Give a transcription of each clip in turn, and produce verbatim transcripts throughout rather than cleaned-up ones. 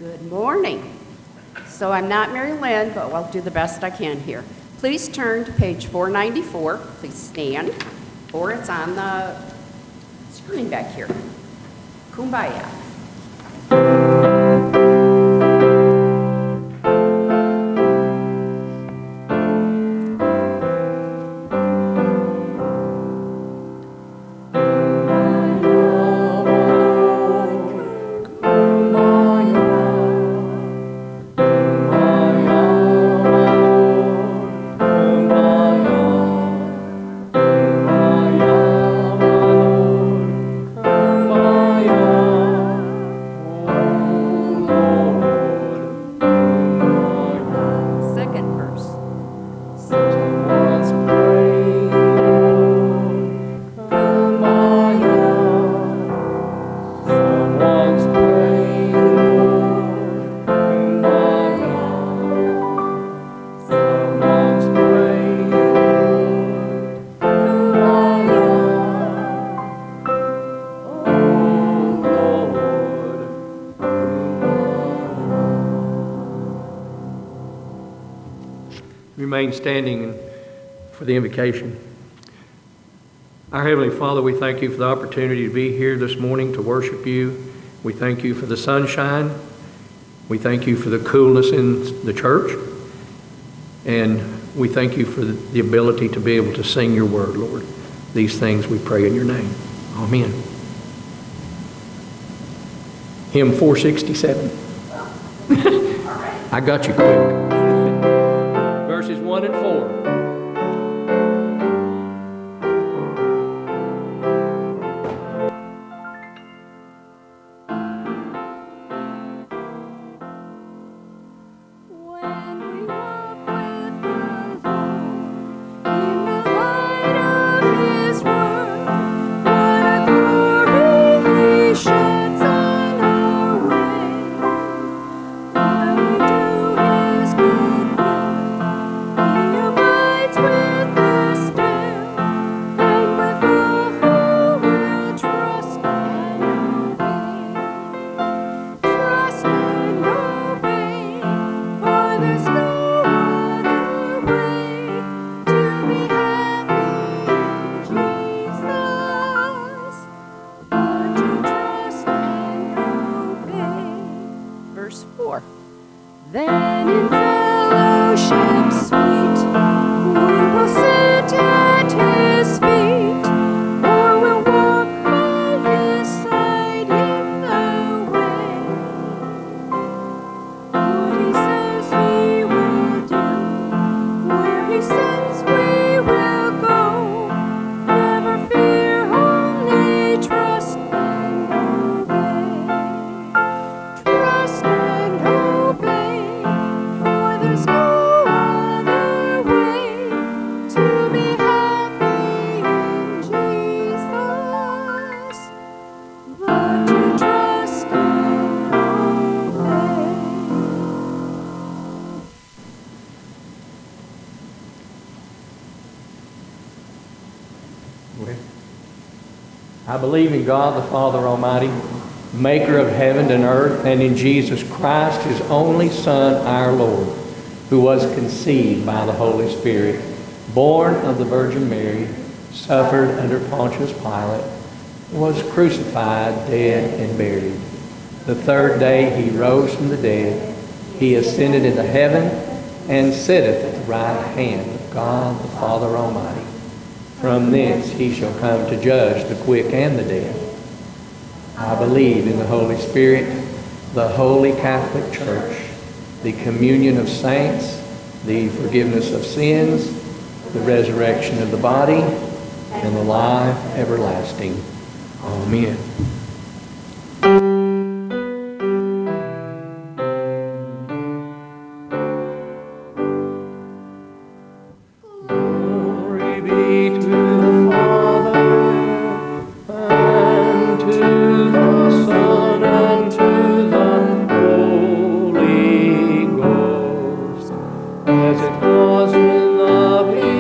Good morning. So I'm not Mary Lynn, but I'll do the best I can here. Please turn to page four ninety-four. Please stand, or it's on the screen back here. Kumbaya. Remain standing for the invocation. Our Heavenly Father, we thank you for the opportunity to be here this morning to worship you. We thank you for the sunshine. We thank you for the coolness in the church. And we thank you for the ability to be able to sing your word, Lord. These things we pray in your name. Amen. Hymn four sixty-seven. I got you quick. Verses one and four. I believe in God the Father Almighty, maker of heaven and earth, and in Jesus Christ, his only Son, our Lord, who was conceived by the Holy Spirit, born of the Virgin Mary, suffered under Pontius Pilate, was crucified, dead, and buried. The third day he rose from the dead. He ascended into heaven and sitteth at the right hand of God the Father Almighty. From thence he shall come to judge the quick and the dead. I believe in the Holy Spirit, the holy Catholic Church, the communion of saints, the forgiveness of sins, the resurrection of the body, and the life everlasting. Amen.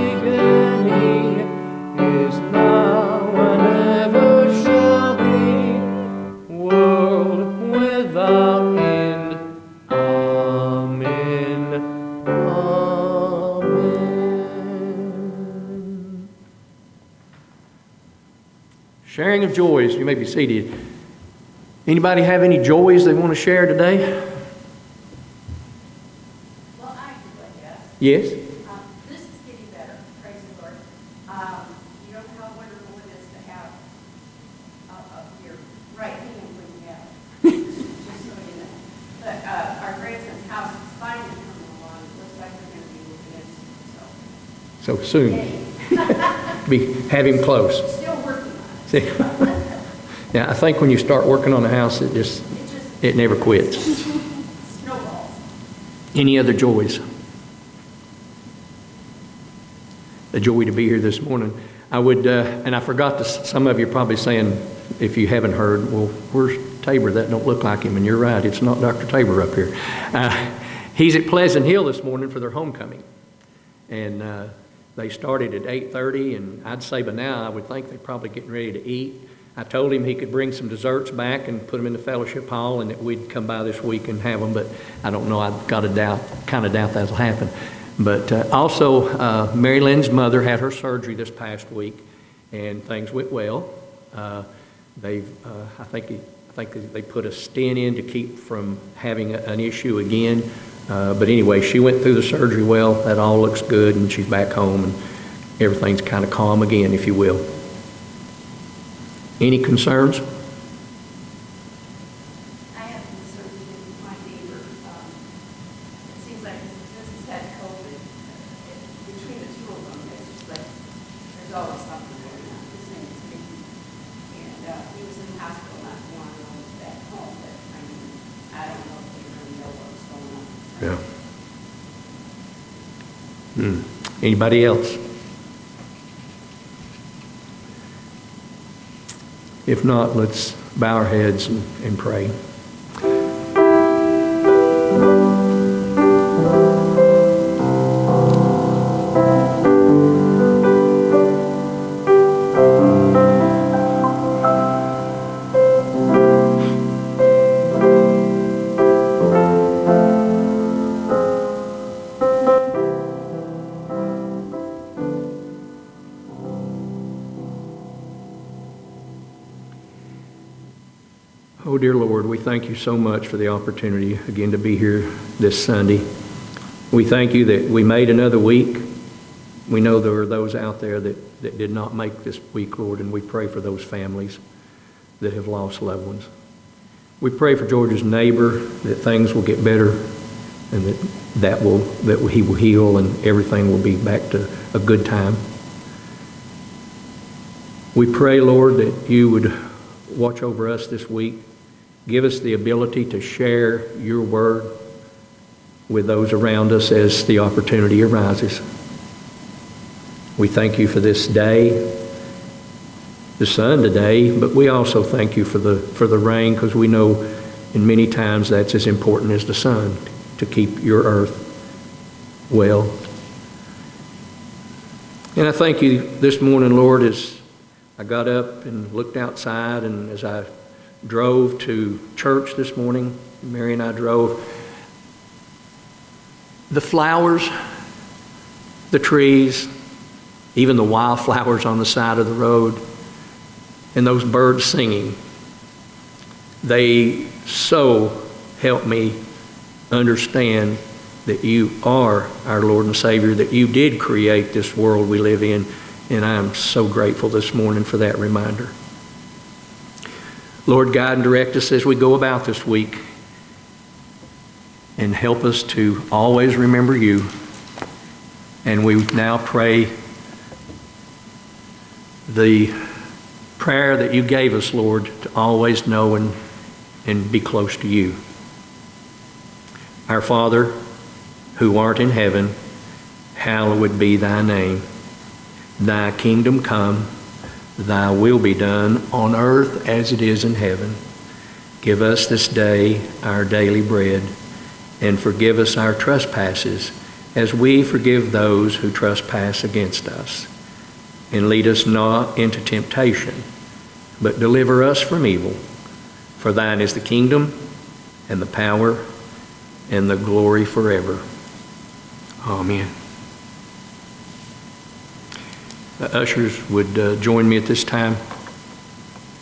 Is now and ever shall be. sharing of joys. You may be seated. Anybody have any joys they want to share today? Well, I do, I guess. Yes? Um, this is getting better, praise the Lord. Um, you know how wonderful it is to have uh, uh, your right hand when you have it. Just so you know. But uh, our grandson's house is finally coming along. It looks like we're going to be moving in soon. So, So soon. yay. Be, have him close. Still working on it. Yeah, I think when you start working on a house, it just, It just it never quits. snowballs. Any other joys? A joy to be here this morning. I would, uh, and I forgot to, some of you are probably saying, if you haven't heard, well, where's Tabor? That don't look like him. And you're right, it's not Doctor Tabor up here. Uh, he's at Pleasant Hill this morning for their homecoming. And uh, they started at eight thirty, and I'd say by now, I would think they're probably getting ready to eat. I told him he could bring some desserts back and put them in the fellowship hall, and that we'd come by this week and have them, but I don't know, I've got a doubt, kind of doubt that'll happen. But uh, also, uh, Mary Lynn's mother had her surgery this past week, and things went well. Uh, they've, uh, I think, I think they put a stent in to keep from having a, an issue again. Uh, but anyway, she went through the surgery well. That all looks good, and she's back home, and everything's kind of calm again, if you will. Any concerns? I have concerns with my neighbor. Um, it seems like since he's had COVID, it, between the two of them, it's just like there's always something going on. His name is Mickey, and uh, he was in the hospital not too long ago. He's back home, but I mean, I don't know if they really know what's going on. Yeah. Hmm. Anybody else? If not, let's bow our heads and, and pray. Oh, dear Lord, we thank you so much for the opportunity again to be here this Sunday. We thank you that we made another week. We know there are those out there that, that did not make this week, Lord, and we pray for those families that have lost loved ones. We pray for George's neighbor that things will get better and that, that, will, that he will heal and everything will be back to a good time. We pray, Lord, that you would watch over us this week. Give us the ability to share your word with those around us as the opportunity arises. We thank you for this day, the sun today, but we also thank you for the, for the rain, because we know in many times that's as important as the sun, to keep your earth well. And I thank you this morning, Lord, as I got up and looked outside, and as I drove to church this morning, Mary and I drove, the flowers, the trees, even the wildflowers on the side of the road, and those birds singing, they so help me understand that you are our Lord and Savior, that you did create this world we live in, and I am so grateful this morning for that reminder. Lord, guide and direct us as we go about this week, and help us to always remember you. And we now pray the prayer that you gave us, Lord, to always know and, and be close to you. Our Father, who art in heaven, hallowed be thy name. Thy kingdom come, thy will be done on earth as it is in heaven. Give us this day our daily bread, and forgive us our trespasses as we forgive those who trespass against us. And lead us not into temptation, but deliver us from evil. For thine is the kingdom, and the power, and the glory forever. Amen. The ushers would uh, join me at this time.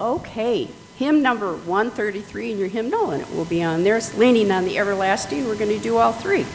Okay, hymn number one thirty-three in your hymnal, and it will be on there. It's Leaning on the Everlasting. We're going to do all three.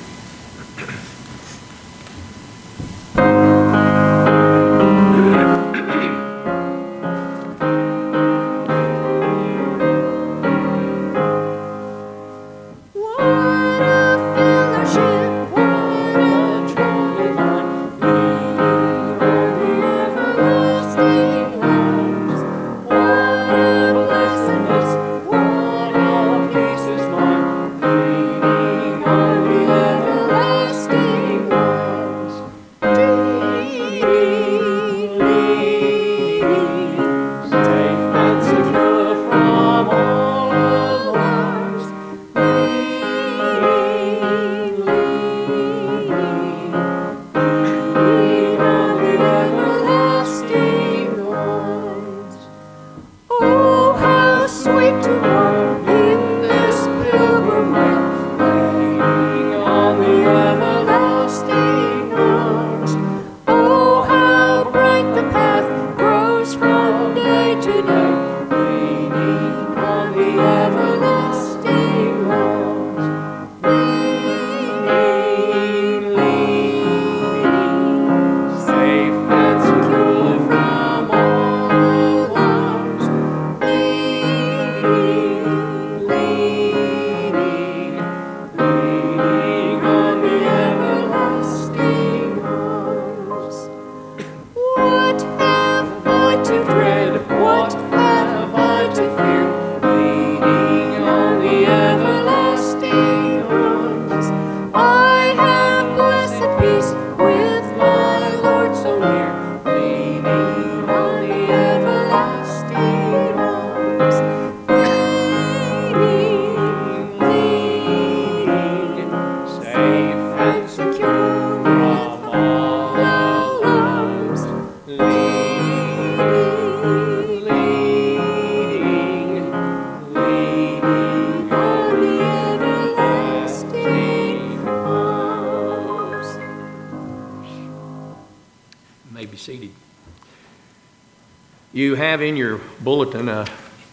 You have in your bulletin a,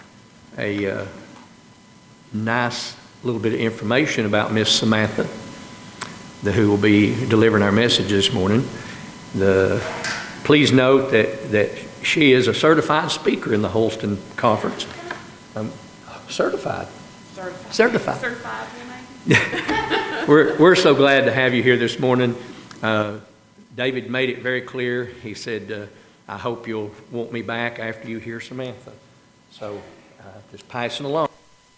a, uh nice little bit of information about Miss Samantha, the, who will be delivering our message this morning. The, please note that, that she is a certified speaker in the Holston Conference. Um, certified. Certified. Certified. Certified, maybe. we're, we're so glad to have you here this morning. Uh, David made it very clear. He said, uh, I hope you'll want me back after you hear Samantha. So uh, just passing along.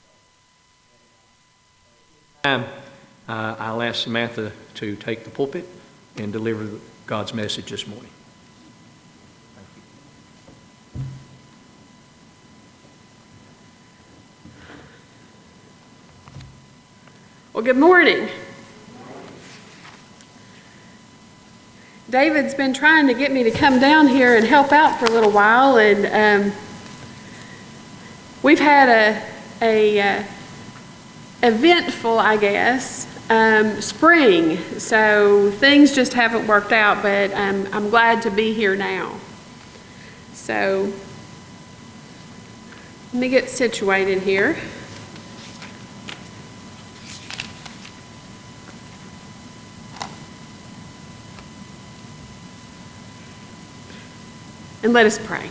Um, uh, I'll ask Samantha to take the pulpit and deliver God's message this morning. Thank you. Well, good morning. David's been trying to get me to come down here and help out for a little while, and um, we've had a, a uh, eventful, I guess, um, spring, so things just haven't worked out, but um, I'm glad to be here now. So let me get situated here. And let us pray.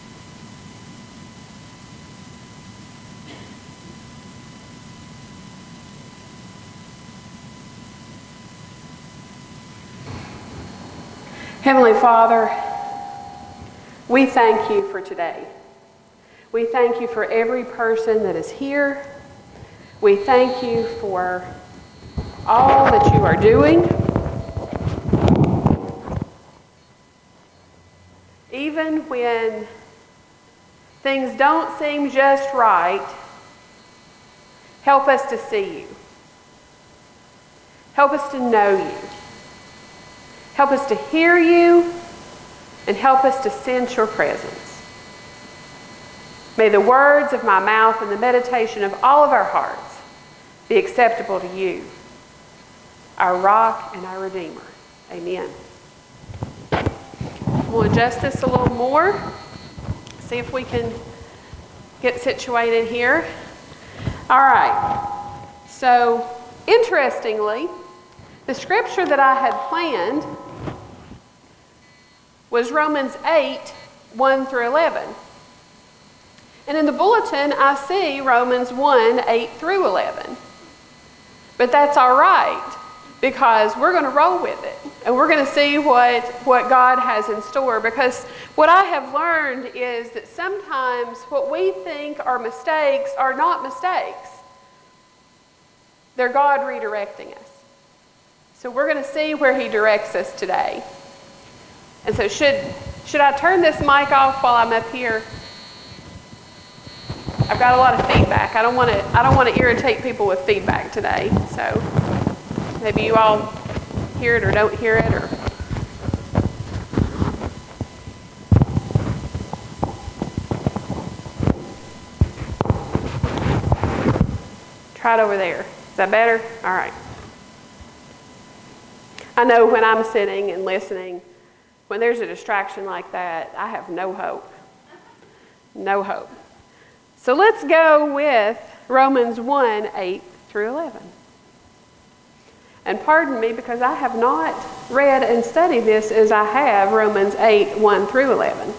Heavenly Father, we thank you for today. We thank you for every person that is here. We thank you for all that you are doing. Even when things don't seem just right, help us to see you. Help us to know you. Help us to hear you, and help us to sense your presence. May the words of my mouth and the meditation of all of our hearts be acceptable to you, our rock and our Redeemer. Amen. We'll adjust this a little more. See if we can get situated here. All right. So, interestingly, the scripture that I had planned was Romans eight, one through eleven. And in the bulletin, I see Romans one, eight through eleven. But that's all right, because we're going to roll with it. And we're going to see what, what God has in store. Because what I have learned is that sometimes what we think are mistakes are not mistakes. They're God redirecting us. So we're going to see where He directs us today. And so should, should I turn this mic off while I'm up here? I've got a lot of feedback. I don't want to I don't want to irritate people with feedback today. So maybe you all hear it or don't hear it, or try it over there. Is that better? All right. I know when I'm sitting and listening, when there's a distraction like that, I have no hope. No hope. So let's go with Romans one, eight through eleven. And pardon me, because I have not read and studied this as I have Romans eight, one through eleven.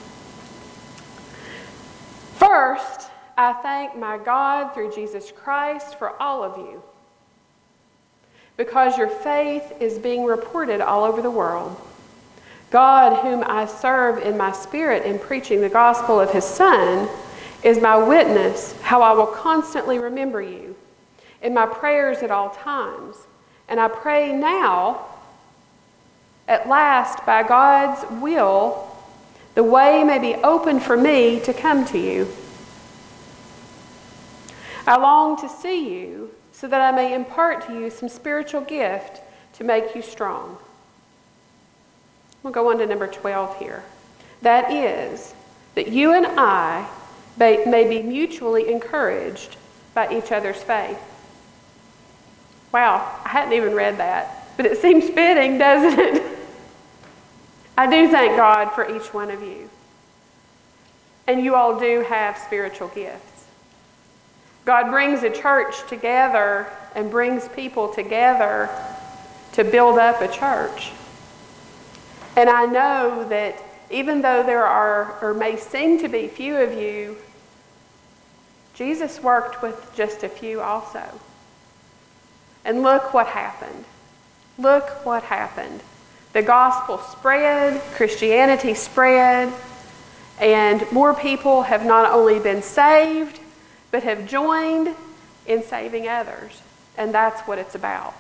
First, I thank my God through Jesus Christ for all of you, because your faith is being reported all over the world. God, whom I serve in my spirit in preaching the gospel of His Son, is my witness how I will constantly remember you in my prayers at all times. And I pray now, at last, by God's will, the way may be open for me to come to you. I long to see you so that I may impart to you some spiritual gift to make you strong. We'll go on to number twelve here. That is, that you and I may be mutually encouraged by each other's faith. Wow, I hadn't even read that, but it seems fitting, doesn't it? I do thank God for each one of you. And you all do have spiritual gifts. God brings a church together and brings people together to build up a church. And I know that even though there are, or may seem to be, few of you, Jesus worked with just a few also. And look what happened. Look what happened. The gospel spread, Christianity spread, and more people have not only been saved, but have joined in saving others. And that's what it's about.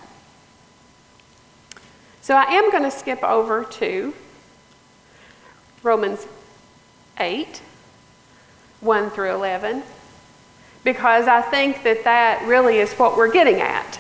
So I am going to skip over to Romans eight, one through eleven, because I think that that really is what we're getting at.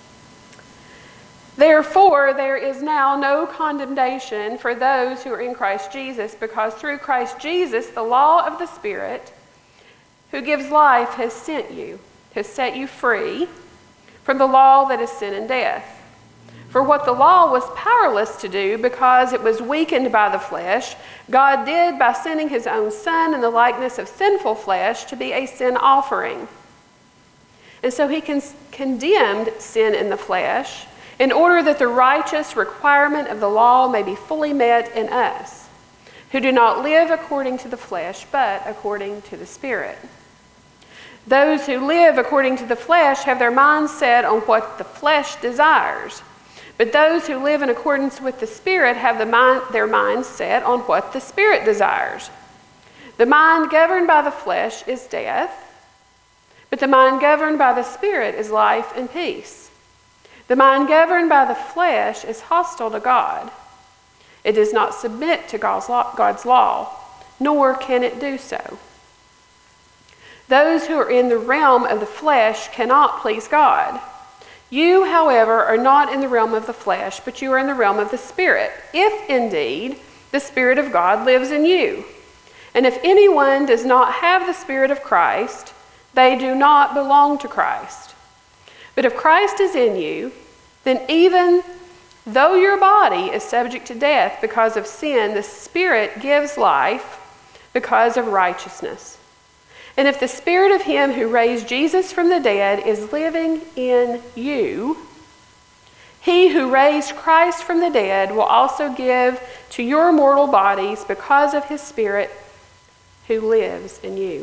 Therefore, there is now no condemnation for those who are in Christ Jesus, because through Christ Jesus, the law of the Spirit, who gives life, has sent you, has set you free from the law that is sin and death. For what the law was powerless to do because it was weakened by the flesh, God did by sending His own Son in the likeness of sinful flesh to be a sin offering. And so He con- condemned sin in the flesh in order that the righteous requirement of the law may be fully met in us, who do not live according to the flesh, but according to the Spirit. Those who live according to the flesh have their minds set on what the flesh desires. But those who live in accordance with the Spirit have the mind, their minds set on what the Spirit desires. The mind governed by the flesh is death, but the mind governed by the Spirit is life and peace. The mind governed by the flesh is hostile to God. It does not submit to God's law, God's law, nor can it do so. Those who are in the realm of the flesh cannot please God. You, however, are not in the realm of the flesh, but you are in the realm of the Spirit, if indeed the Spirit of God lives in you. And if anyone does not have the Spirit of Christ, they do not belong to Christ. But if Christ is in you, then even though your body is subject to death because of sin, the Spirit gives life because of righteousness. And if the Spirit of him who raised Jesus from the dead is living in you, he who raised Christ from the dead will also give to your mortal bodies because of his Spirit who lives in you.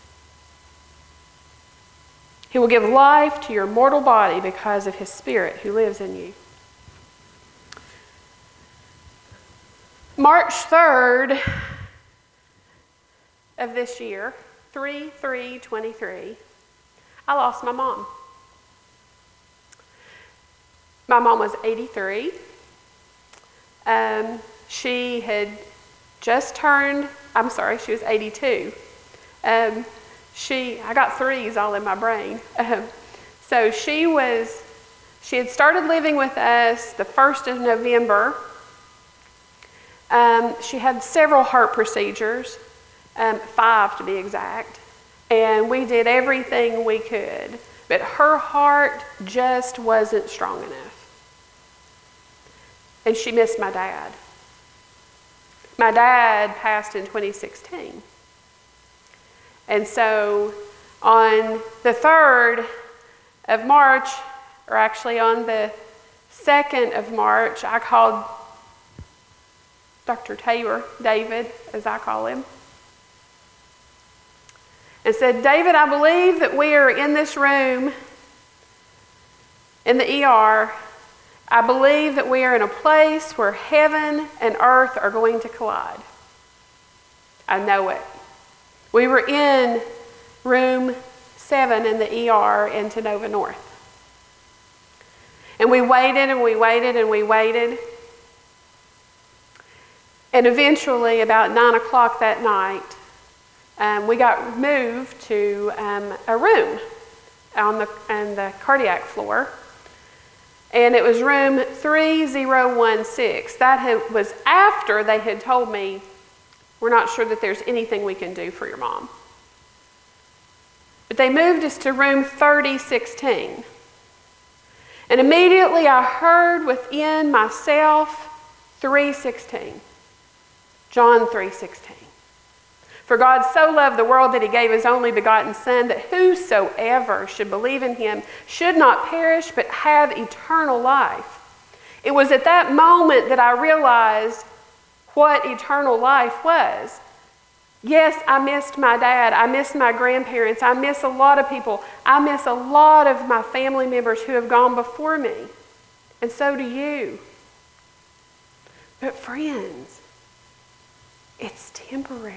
He will give life to your mortal body because of his Spirit who lives in you. March third of this year, three three twenty-three, I lost my mom. My mom was eighty-three. Um, she had just turned, I'm sorry, she was eighty-two. Um, she, I got threes all in my brain. Um, so she was, she had started living with us the first of November. Um, she had several heart procedures, um, five to be exact, and we did everything we could, but her heart just wasn't strong enough. And she missed my dad. My dad passed in twenty sixteen. And so on the third of March, or actually on the second of March, I called Doctor Tabor, David, as I call him, and said, David, I believe that we are in this room in the E R. I believe that we are in a place where heaven and earth are going to collide. I know it. We were in room seven in the E R in Tenova North. And we waited and we waited and we waited. And eventually, about nine o'clock that night, um, we got moved to um, a room on the, on the cardiac floor. And it was room three zero one six. That had, was after they had told me, we're not sure that there's anything we can do for your mom. But they moved us to room thirty sixteen. And immediately I heard within myself three sixteen. John three sixteen. For God so loved the world that he gave his only begotten Son, that whosoever should believe in him should not perish but have eternal life. It was at that moment that I realized what eternal life was. Yes, I missed my dad. I missed my grandparents. I miss a lot of people. I miss a lot of my family members who have gone before me. And so do you. But friends, it's temporary.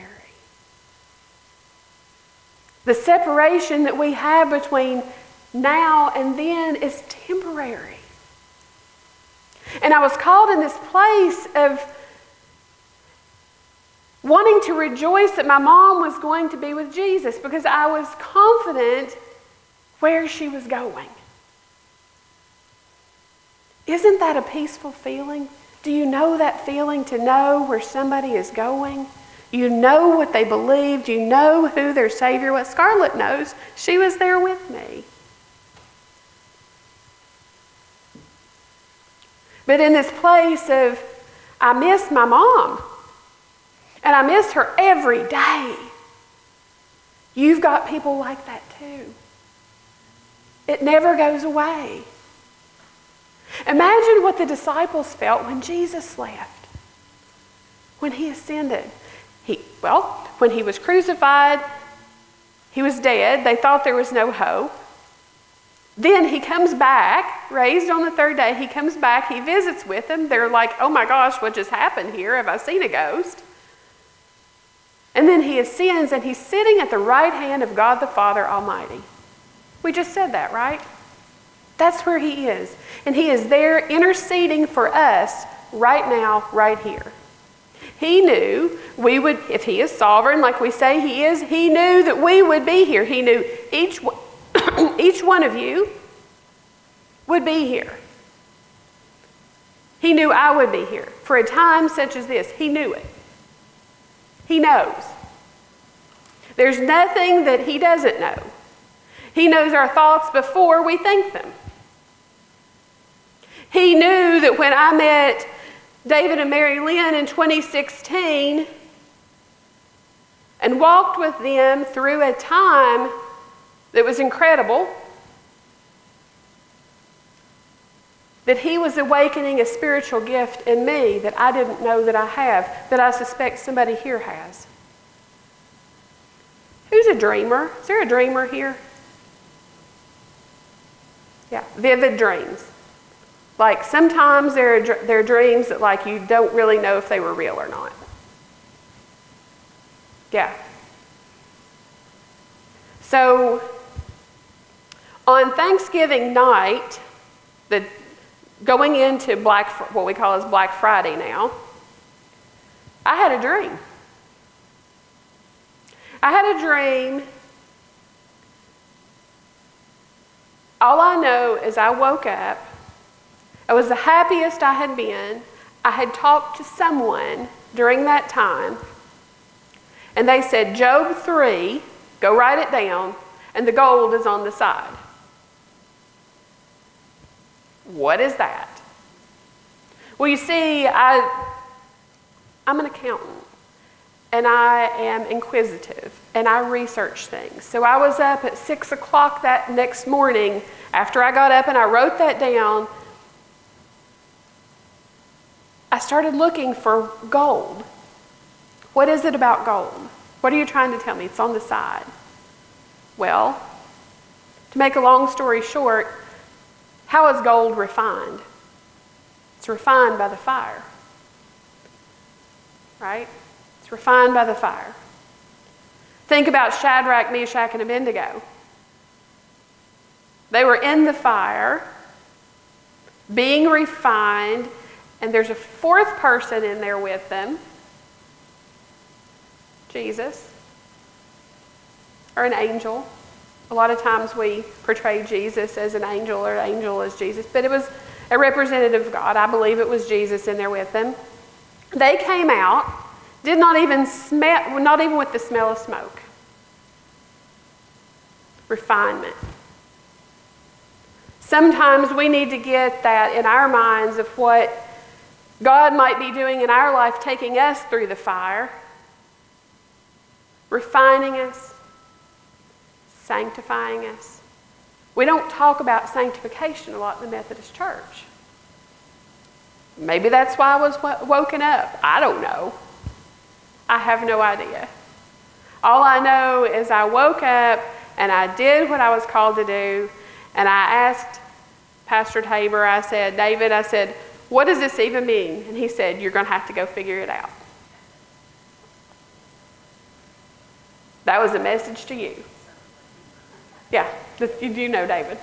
The separation that we have between now and then is temporary. And I was called in this place of wanting to rejoice that my mom was going to be with Jesus because I was confident where she was going. Isn't that a peaceful feeling? Do you know that feeling to know where somebody is going? You know what they believed. You know who their Savior was. Scarlett knows. She was there with me. But in this place of, I miss my mom. And I miss her every day. You've got people like that too. It never goes away. Imagine what the disciples felt when Jesus left. When he ascended. He, well, when he was crucified, he was dead. They thought there was no hope. Then he comes back, raised on the third day. He comes back, he visits with them. They're like, oh my gosh, what just happened here? Have I seen a ghost? And then he ascends and he's sitting at the right hand of God the Father Almighty. We just said that, right? That's where he is. And he is there interceding for us right now, right here. He knew we would, if he is sovereign like we say he is, he knew that we would be here. He knew each, each one of you would be here. He knew I would be here for a time such as this. He knew it. He knows. There's nothing that he doesn't know. He knows our thoughts before we think them. He knew that when I met David and Mary Lynn in twenty sixteen, and walked with them through a time that was incredible, that he was awakening a spiritual gift in me that I didn't know that I have, that I suspect somebody here has. Who's a dreamer? Is there a dreamer here? Yeah, vivid dreams. Like sometimes there are, there are dreams that like you don't really know if they were real or not. Yeah. So on Thanksgiving night, the going into Black, what we call as Black Friday now, I had a dream. I had a dream. All I know is I woke up. I was the happiest I had been. I had talked to someone during that time, and they said, Job three, go write it down, and the gold is on the side. What is that? Well, you see, I, I'm an accountant, and I am inquisitive, and I research things. So I was up at six o'clock that next morning after I got up and I wrote that down. I started looking for gold. What is it about gold? What are you trying to tell me? It's on the side. Well, to make a long story short, how is gold refined? It's refined by the fire. Right? It's refined by the fire. Think about Shadrach, Meshach, and Abednego. They were in the fire, being refined, and there's a fourth person in there with them, Jesus, or an angel. A lot of times we portray Jesus as an angel or an angel as Jesus, but it was a representative of God. I believe it was Jesus in there with them. They came out, did not even smell, not even with the smell of smoke. Refinement. Sometimes we need to get that in our minds of what God might be doing in our life, taking us through the fire, refining us, sanctifying us. We don't talk about sanctification a lot in the Methodist Church. Maybe that's why I was w- woken up. I don't know. I have no idea. All I know is I woke up and I did what I was called to do, and I asked Pastor Tabor, I said, David, I said, what does this even mean? And he said, you're going to have to go figure it out. That was a message to you. Yeah, you do know David.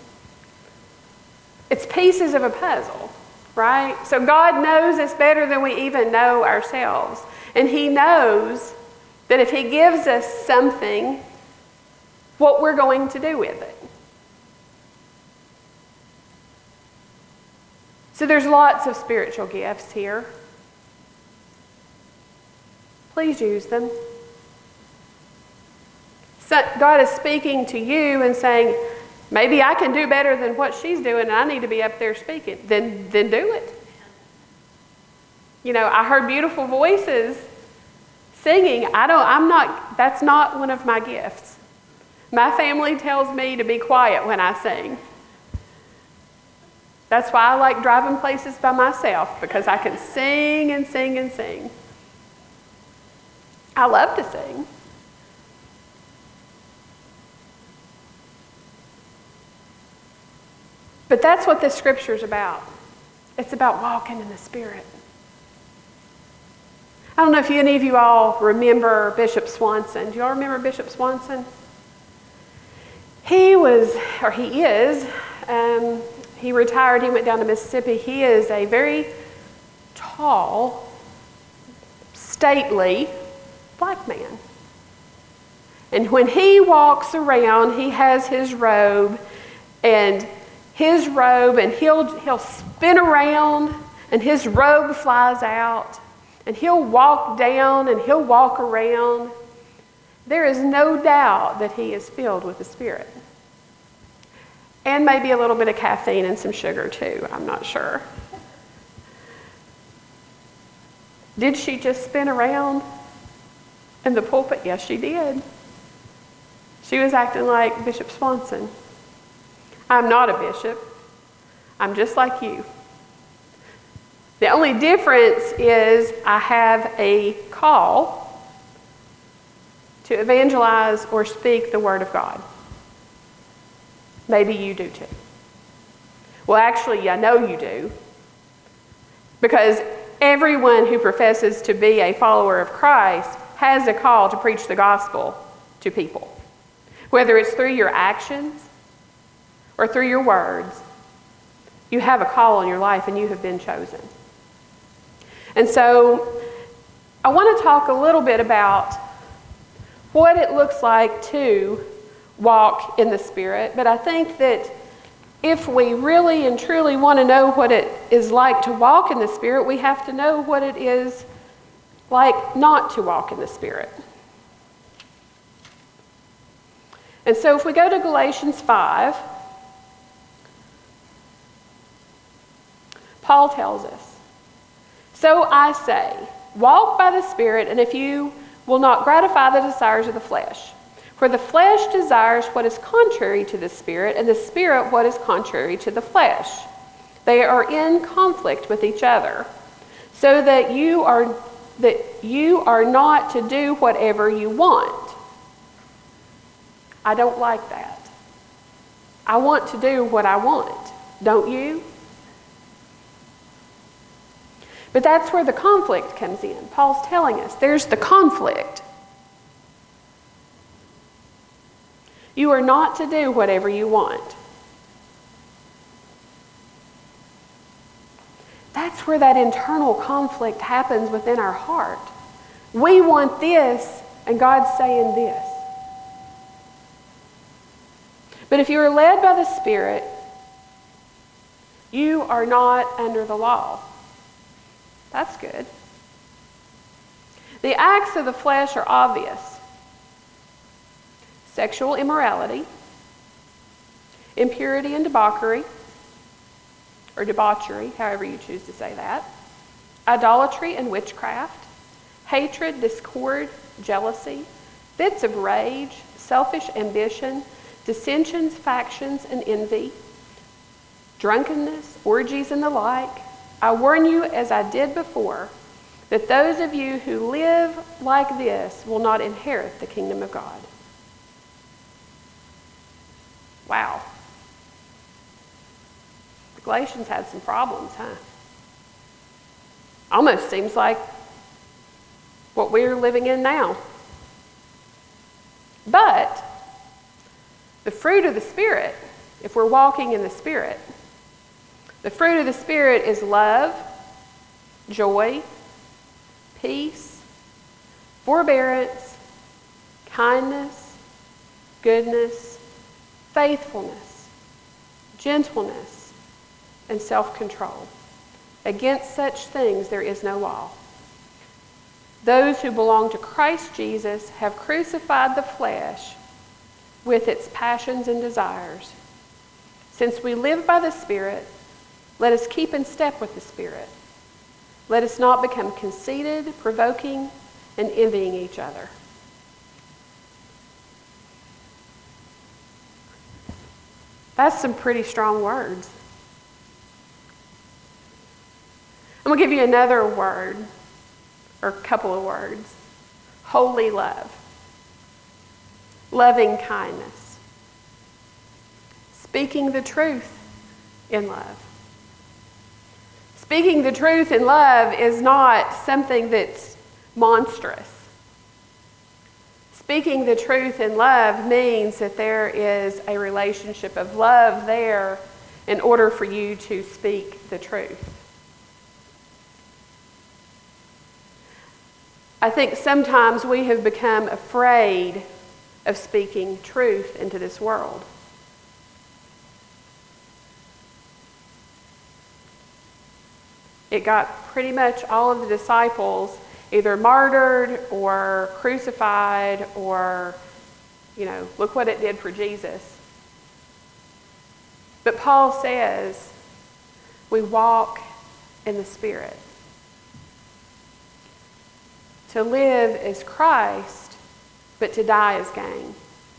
It's pieces of a puzzle, right? So God knows us better than we even know ourselves. And he knows that if he gives us something, what we're going to do with it. So there's lots of spiritual gifts here. Please use them. So God is speaking to you and saying, maybe I can do better than what she's doing and I need to be up there speaking. Then, then do it. You know, I heard beautiful voices singing. I don't, I'm not, that's not one of my gifts. My family tells me to be quiet when I sing. That's why I like driving places by myself, because I can sing and sing and sing. I love to sing. But that's what this scripture is about. It's about walking in the Spirit. I don't know if any of you all remember Bishop Swanson. Do you all remember Bishop Swanson? He was, or he is, um, he retired, he went down to Mississippi. He is a very tall, stately black man. And when he walks around, he has his robe, and his robe, and he'll, he'll spin around, and his robe flies out, and he'll walk down, and he'll walk around. There is no doubt that he is filled with the Spirit. And maybe a little bit of caffeine and some sugar too, I'm not sure. Did she just spin around? In the pulpit? Yes, she did. She was acting like Bishop Swanson. I'm not a bishop. I'm just like you. The only difference is I have a call to evangelize or speak the Word of God. Maybe you do too. Well, actually, I know you do. Because everyone who professes to be a follower of Christ has a call to preach the gospel to people. Whether it's through your actions or through your words, you have a call on your life and you have been chosen. And so I want to talk a little bit about what it looks like to walk in the Spirit. But I think that if we really and truly want to know what it is like to walk in the Spirit, we have to know what it is like not to walk in the Spirit. And so if we go to Galatians five, Paul tells us, "So I say, walk by the Spirit, and if you will not gratify the desires of the flesh. For the flesh desires what is contrary to the Spirit, and the Spirit what is contrary to the flesh. They are in conflict with each other, so that you are that you are not to do whatever you want." I don't like that. I want to do what I want, don't you? But that's where the conflict comes in. Paul's telling us there's the conflict. You are not to do whatever you want. That's where that internal conflict happens within our heart. We want this, and God's saying this. But if you are led by the Spirit, you are not under the law. That's good. The acts of the flesh are obvious. Sexual immorality, impurity and debauchery, or debauchery, however you choose to say that, idolatry and witchcraft, hatred, discord, jealousy, fits of rage, selfish ambition, dissensions, factions, and envy, drunkenness, orgies, and the like. I warn you, as I did before, that those of you who live like this will not inherit the kingdom of God. Wow. The Galatians had some problems, huh? Almost seems like what we're living in now. But the fruit of the Spirit, if we're walking in the Spirit, the fruit of the Spirit is love, joy, peace, forbearance, kindness, goodness, faithfulness, gentleness, and self-control. Against such things there is no law. Those who belong to Christ Jesus have crucified the flesh with its passions and desires. Since we live by the Spirit, let us keep in step with the Spirit. Let us not become conceited, provoking, and envying each other. That's some pretty strong words. I'm going to give you another word, or a couple of words. Holy love. Loving kindness. Speaking the truth in love. Speaking the truth in love is not something that's monstrous. Speaking the truth in love means that there is a relationship of love there in order for you to speak the truth. I think sometimes we have become afraid of speaking truth into this world. It got pretty much all of the disciples either martyred or crucified or, you know, look what it did for Jesus. But Paul says we walk in the Spirit. To live is Christ, but to die is gain.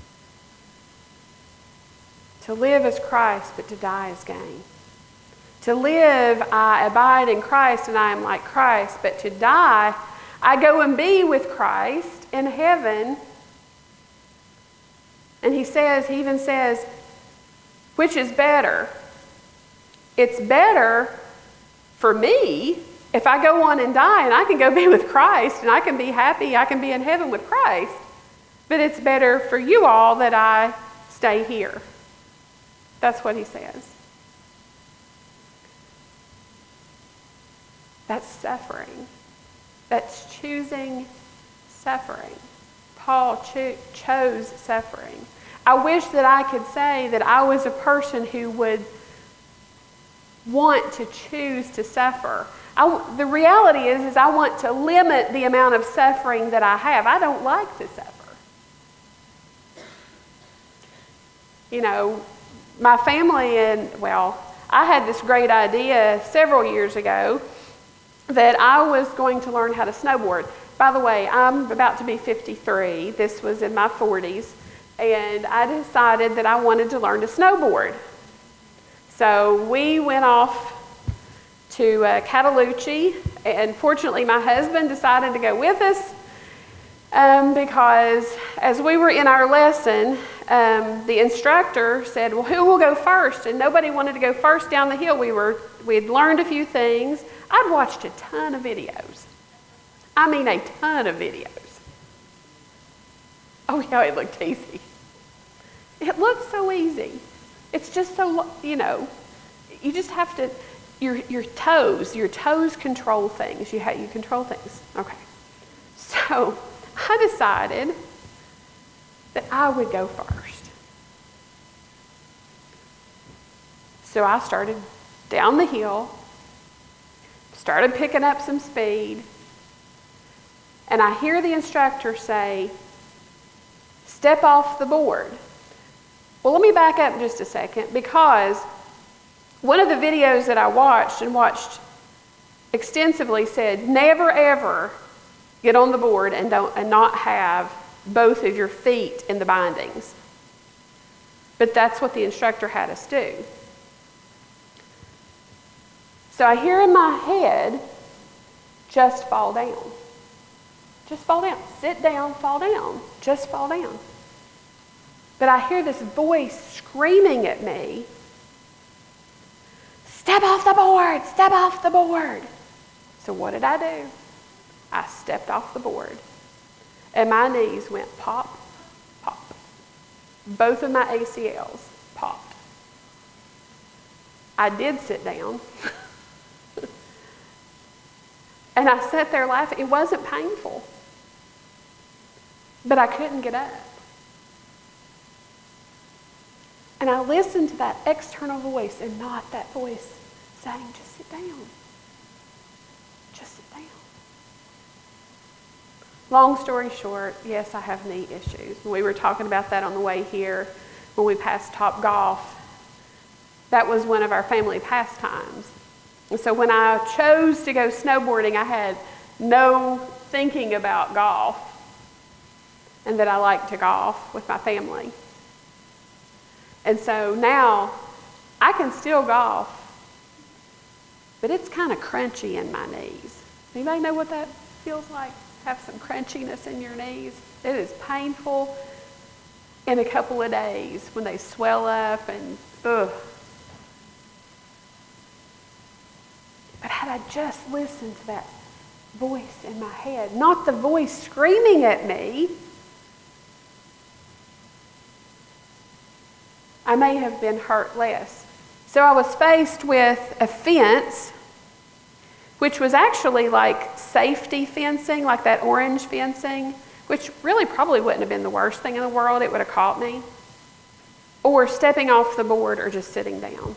To live is Christ, but to die is gain. To live, I abide in Christ and I am like Christ, but to die, I go and be with Christ in heaven. And he says, he even says, which is better? It's better for me if I go on and die and I can go be with Christ and I can be happy, I can be in heaven with Christ. But it's better for you all that I stay here. That's what he says. That's suffering. That's choosing suffering. Paul cho- chose suffering. I wish that I could say that I was a person who would want to choose to suffer. I, the reality is, is I want to limit the amount of suffering that I have. I don't like to suffer. You know, my family and, well, I had this great idea several years ago that I was going to learn how to snowboard. By the way, I'm about to be fifty-three. This was in my forties. And I decided that I wanted to learn to snowboard. So we went off to uh, Cataloochee, and fortunately my husband decided to go with us um, because as we were in our lesson, um, the instructor said, well, who will go first? And nobody wanted to go first down the hill. We were, we had learned a few things. I'd watched a ton of videos. I mean a ton of videos. Oh yeah, it looked easy. It looked so easy. It's just so, you know, you just have to, your your toes, your toes control things. You, ha- you control things. Okay. So I decided that I would go first. So I started down the hill, started picking up some speed, and I hear the instructor say, step off the board. Well, let me back up just a second, because one of the videos that I watched and watched extensively said, never ever get on the board and don't and not have both of your feet in the bindings. But that's what the instructor had us do. So I hear in my head, just fall down. Just fall down. Sit down, fall down. Just fall down. But I hear this voice screaming at me, step off the board, step off the board. So what did I do? I stepped off the board, and my knees went pop, pop. Both of my A C Ls popped. I did sit down, and I sat there laughing. It wasn't painful, but I couldn't get up. And I listened to that external voice and not that voice saying, just sit down. Just sit down. Long story short, yes, I have knee issues. We were talking about that on the way here when we passed Top Golf. That was one of our family pastimes. And so when I chose to go snowboarding, I had no thinking about golf and that I like to golf with my family. And so now I can still golf, but it's kind of crunchy in my knees. Anybody know what that feels like? Have some crunchiness in your knees? It is painful in a couple of days when they swell up and ugh. But had I just listened to that voice in my head, not the voice screaming at me, I may have been hurt less. So I was faced with a fence, which was actually like safety fencing, like that orange fencing, which really probably wouldn't have been the worst thing in the world. It would have caught me. Or stepping off the board or just sitting down.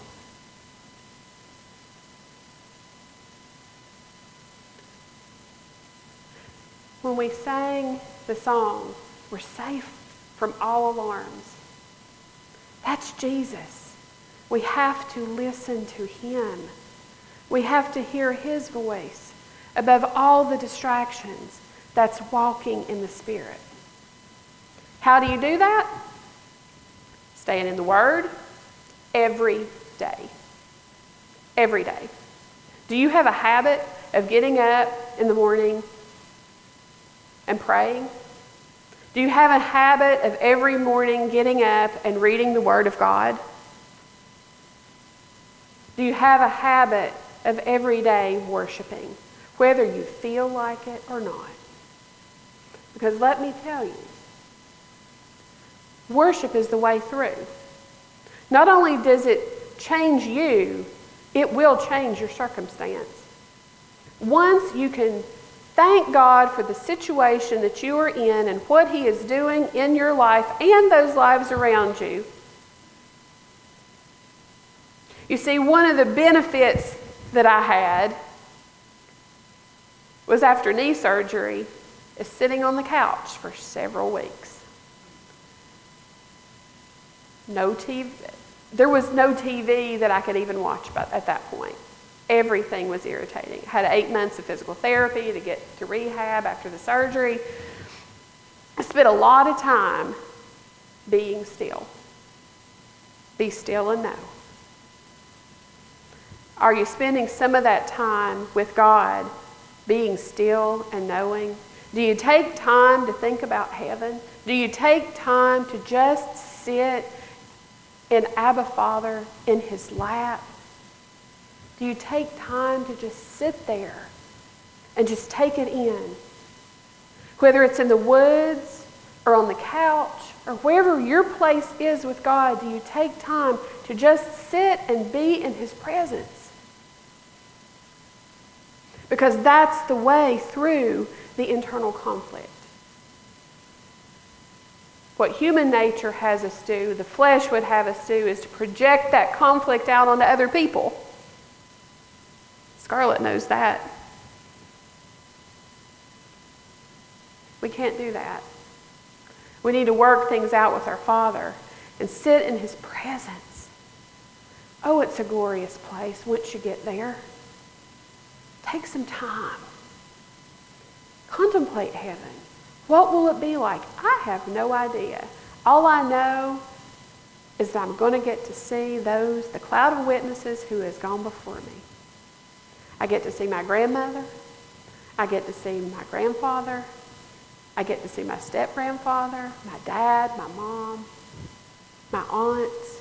When we sang the song, we're safe from all alarms. That's Jesus. We have to listen to him. We have to hear his voice above all the distractions That's walking in the Spirit. How do you do that? Staying in the Word every day. Every day. Do you have a habit of getting up in the morning and praying? Do you have a habit of every morning getting up and reading the Word of God? Do you have a habit of every day worshiping, whether you feel like it or not? Because let me tell you, worship is the way through. Not only does it change you, it will change your circumstance. Once you can thank God for the situation that you are in and what He is doing in your life and those lives around you. You see, one of the benefits that I had was after knee surgery is sitting on the couch for several weeks. No T V. There was no T V that I could even watch at that point. Everything was irritating. I had eight months of physical therapy to get to rehab after the surgery. I spent a lot of time being still. Be still and know. Are you spending some of that time with God, being still and knowing? Do you take time to think about heaven? Do you take time to just sit in Abba Father in His lap? Do you take time to just sit there and just take it in? Whether it's in the woods or on the couch or wherever your place is with God, do you take time to just sit and be in His presence? Because that's the way through the internal conflict. What human nature has us do, the flesh would have us do, is to project that conflict out onto other people. Scarlett knows that. We can't do that. We need to work things out with our Father and sit in His presence. Oh, it's a glorious place once you get there. Take some time. Contemplate heaven. What will it be like? I have no idea. All I know is that I'm going to get to see those, the cloud of witnesses who has gone before me. I get to see my grandmother. I get to see my grandfather. I get to see my step-grandfather, my dad, my mom, my aunts.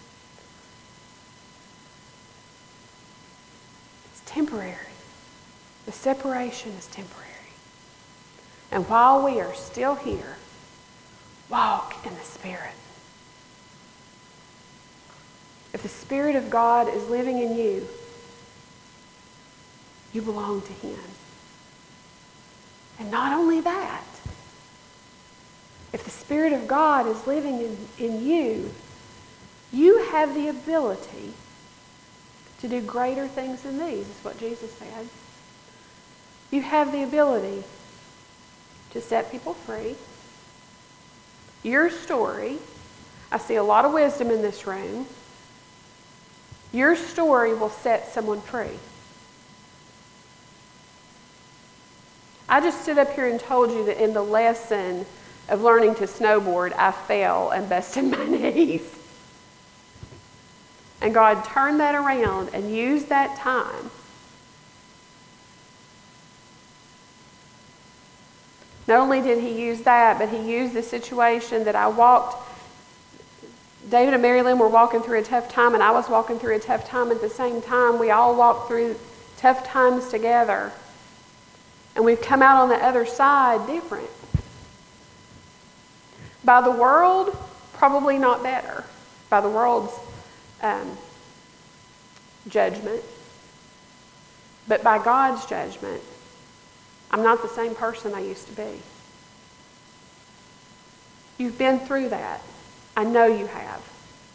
It's temporary. The separation is temporary. And while we are still here, walk in the Spirit. If the Spirit of God is living in you, you belong to Him. And not only that, if the Spirit of God is living in, in you, you have the ability to do greater things than these, is what Jesus said. You have the ability to set people free. Your story, I see a lot of wisdom in this room. Your story will set someone free. I just stood up here and told you that in the lesson of learning to snowboard, I fell and busted my knees. And God turned that around and used that time Not only did He use that, but He used the situation that I walked. David and Mary Lynn were walking through a tough time, and I was walking through a tough time at the same time. We all walked through tough times together. And we've come out on the other side different. By the world, probably not better. By the world's um, judgment. But by God's judgment, I'm not the same person I used to be. You've been through that. I know you have.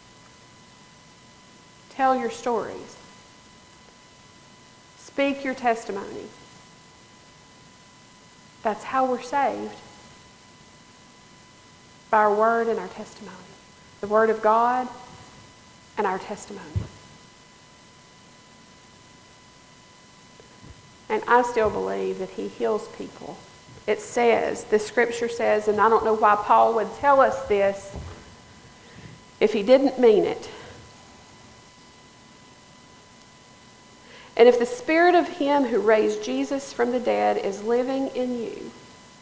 Tell your stories. Speak your testimony. That's how we're saved. By our word and our testimony. The word of God and our testimony. And I still believe that He heals people it says, the scripture says, and I don't know why Paul would tell us this if he didn't mean it. And if the spirit of him who raised Jesus from the dead is living in you,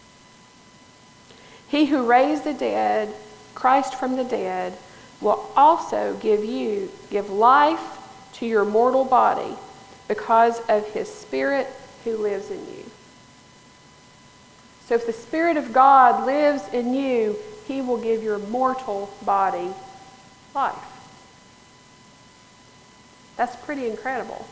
he who raised the dead, Christ from the dead, will also give you, give life to your mortal body because of his spirit who lives in you. So if the Spirit of God lives in you, he will give your mortal body life. That's pretty incredible.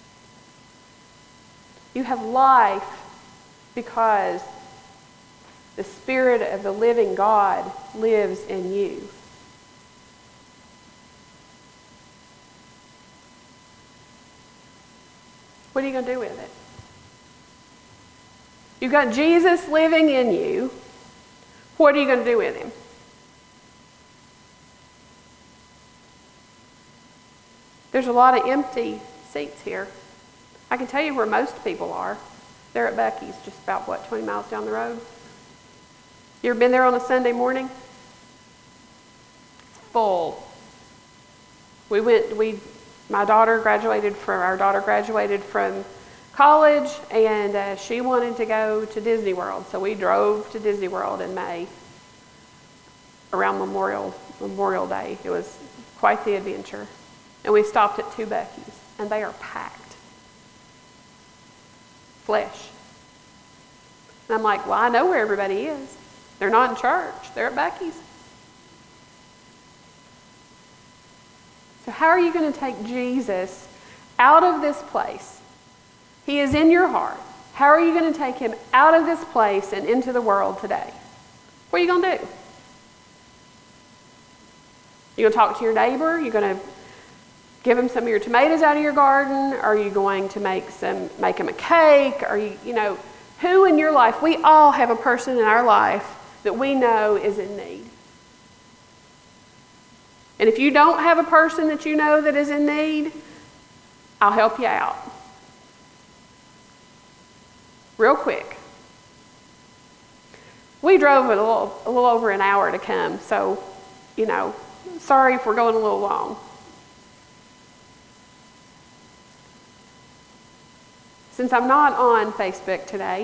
You have life because the Spirit of the living God lives in you. What are you going to do with it? You've got Jesus living in you. What are you going to do with him? There's a lot of empty seats here. I can tell you where most people are. They're at Becky's, just about, what, twenty miles down the road? You ever been there on a Sunday morning? It's full. We went, we, my daughter graduated from, our daughter graduated from college, and uh, she wanted to go to Disney World, so we drove to Disney World in May around Memorial Memorial Day. It was quite the adventure, and we stopped at two Becky's, and they are packed, flesh. And I'm like, well, I know where everybody is. They're not in church. They're at Becky's. So how are you going to take Jesus out of this place? He is in your heart. How are you going to take him out of this place and into the world today? What are you going to do? You're going to talk to your neighbor? You're going to give him some of your tomatoes out of your garden? Are you going to make some, make him a cake? Are you, you know, who in your life? We all have a person in our life that we know is in need. And if you don't have a person that you know that is in need, I'll help you out. Real quick. We drove a little, a little over an hour to come, so, you know, sorry if we're going a little long. Since I'm not on Facebook today,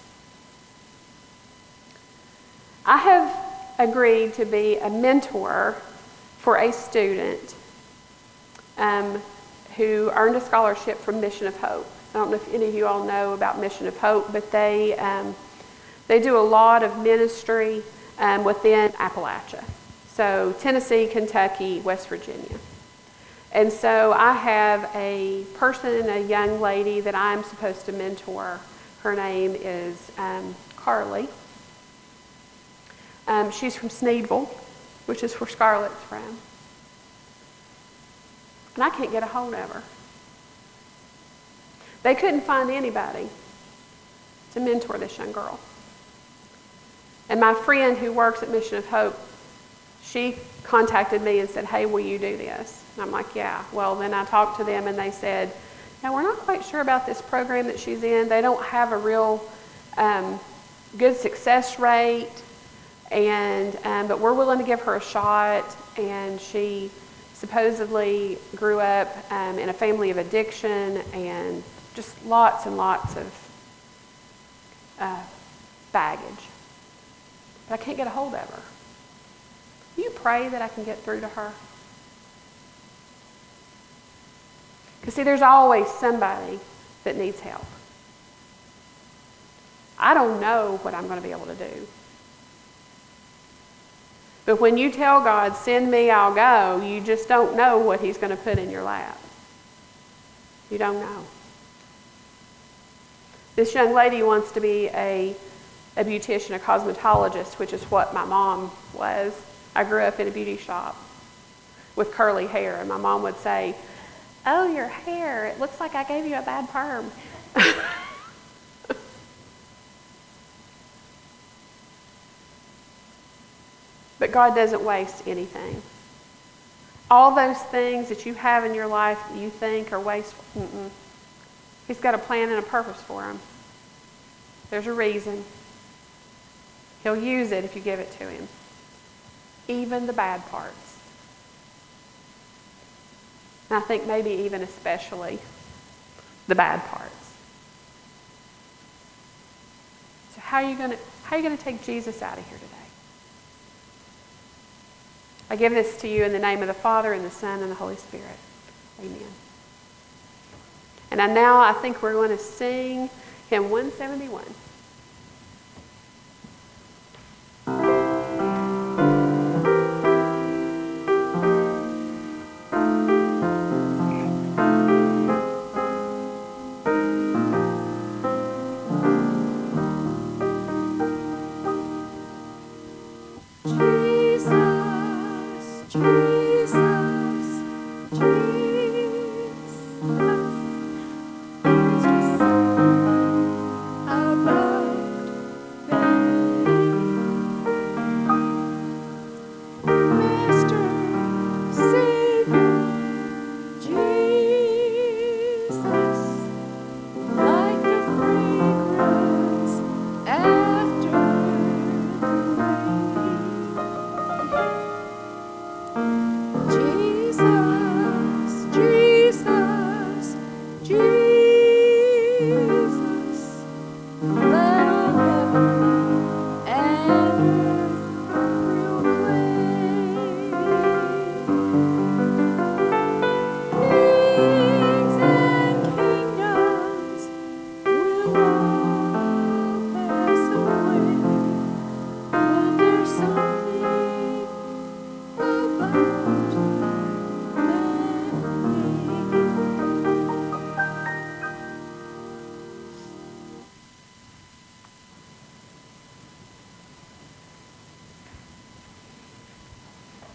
I have agreed to be a mentor for a student um, who earned a scholarship from Mission of Hope. I don't know if any of you all know about Mission of Hope, but they um, they do a lot of ministry um, within Appalachia. So Tennessee, Kentucky, West Virginia. And so I have a person, a young lady that I'm supposed to mentor. Her name is um, Carly. Um, she's from Sneedville, which is where Scarlett's from. And I can't get a hold of her. They couldn't find anybody to mentor this young girl. And my friend who works at Mission of Hope, she contacted me and said, hey, will you do this? And I'm like, yeah. Well, then I talked to them and they said, no, we're not quite sure about this program that she's in. They don't have a real um, good success rate, and um, but we're willing to give her a shot. And she supposedly grew up um, in a family of addiction and just lots and lots of uh, baggage. But I can't get a hold of her. Will you pray that I can get through to her? Because see, there's always somebody that needs help. I don't know what I'm going to be able to do. But when you tell God, send me, I'll go, you just don't know what he's going to put in your lap. You don't know. This young lady wants to be a, a beautician, a cosmetologist, which is what my mom was. I grew up in a beauty shop with curly hair, and my mom would say, oh, your hair, it looks like I gave you a bad perm. But God doesn't waste anything. All those things that you have in your life that you think are wasteful, mm-mm. He's got a plan and a purpose for them. There's a reason. He'll use it if you give it to him. Even the bad parts. And I think maybe even especially the bad parts. So how are you going to how are you going to take Jesus out of here today? I give this to you in the name of the Father and the Son and the Holy Spirit. Amen. And I now I think we're going to sing hymn one seventy-one.